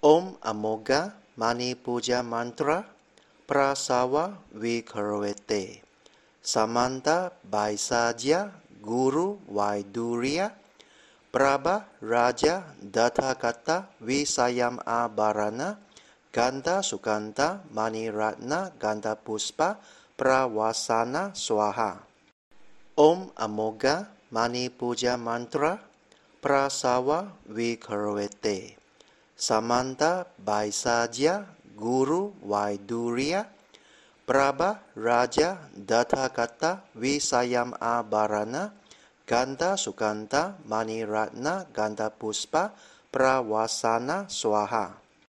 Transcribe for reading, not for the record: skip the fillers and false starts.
Om Amoga Mani Puja Mantra Prasawa Vikarvete Samanta Baisaja Guru Vaidurya Prabha Raja Dathakata Visayam Abarana Ganda Sukanta Mani Ratna Ganda Puspa Prawasana Swaha. Om Amoga Mani Puja Mantra Prasawa Vikarvete Samanta Baisaja Guru Vaidurya Prabha Raja Dathakata Visayam Abarana Ganda Sukanta Mani Ratna Ganda Puspa Prawasana Swaha.